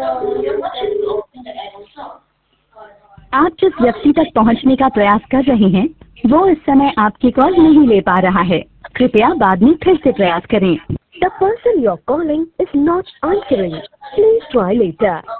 आप जिस व्यक्ति तक पहुंचने का प्रयास कर रहे हैं वो इस समय आपकी कॉल नहीं ले पा रहा है। कृपया बाद में फिर से प्रयास करें। The person you're calling is not answering. Please try later.